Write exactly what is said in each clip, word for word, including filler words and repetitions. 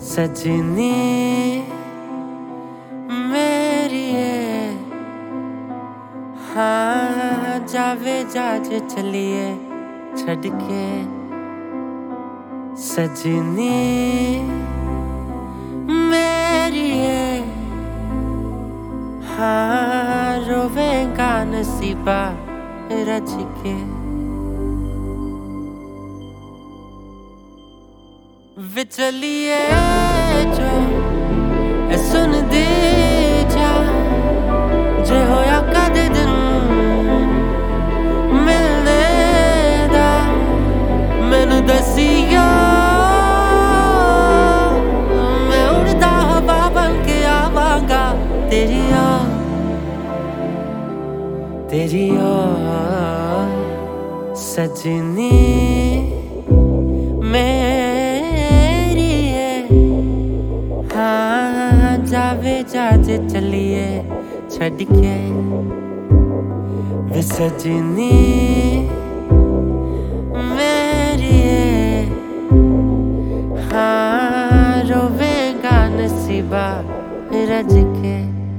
सजनी मेरी है, हाँ जावे जाज चलिए छड़ के। सजनी मेरी है, हाँ रोवेगा नसीबा रज के। वे चलिए जो ए सुन दे जा, जे होया कदे दिन मिलने दा मैनू दसिया। मैं उड़दा हवा बन के आवांगा तेरी ओर, तेरी ओर। सजनी मेरी है, हाँ जावे जाजे चलिए छड़ के। वे सजनी मेरी है, हाँ रोवेगा नसीबा रज के।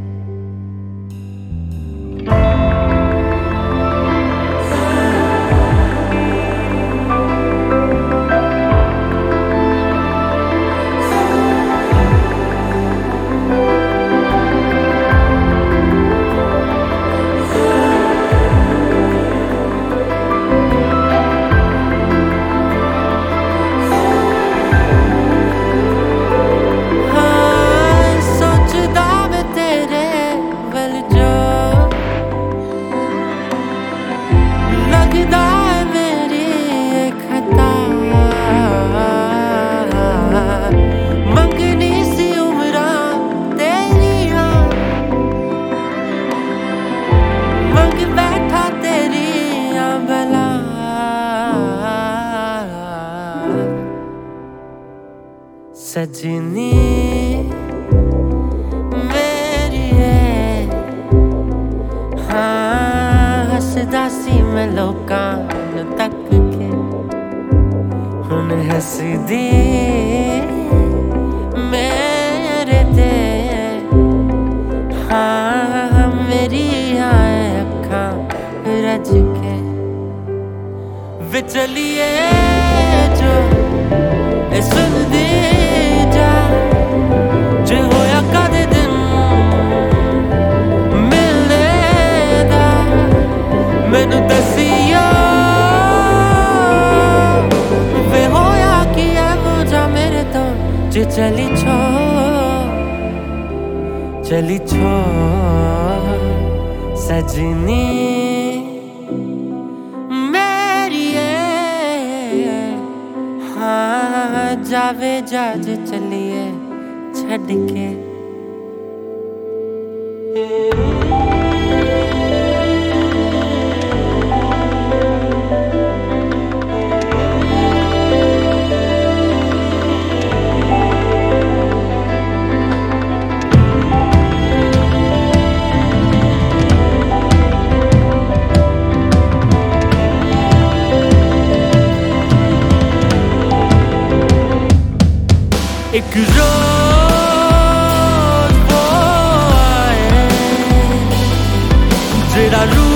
सजनी मेरी है, हाँ हसदा सी मैं लोकां नू तक के। हुण हसदी मेरे ते, हाँ मेरी आए अखां रज के। वे चलिए जो ए सुन दे जा, जे होया कदे दिन मिलने दा मैनू दसिया। वे होया कि है मुझा मेरे तो, जे चली छो चली छो। सजनी मेरी है, हाँ जावे जाज चलिए छड़ के। एक रोज वो आए जेड़ा रू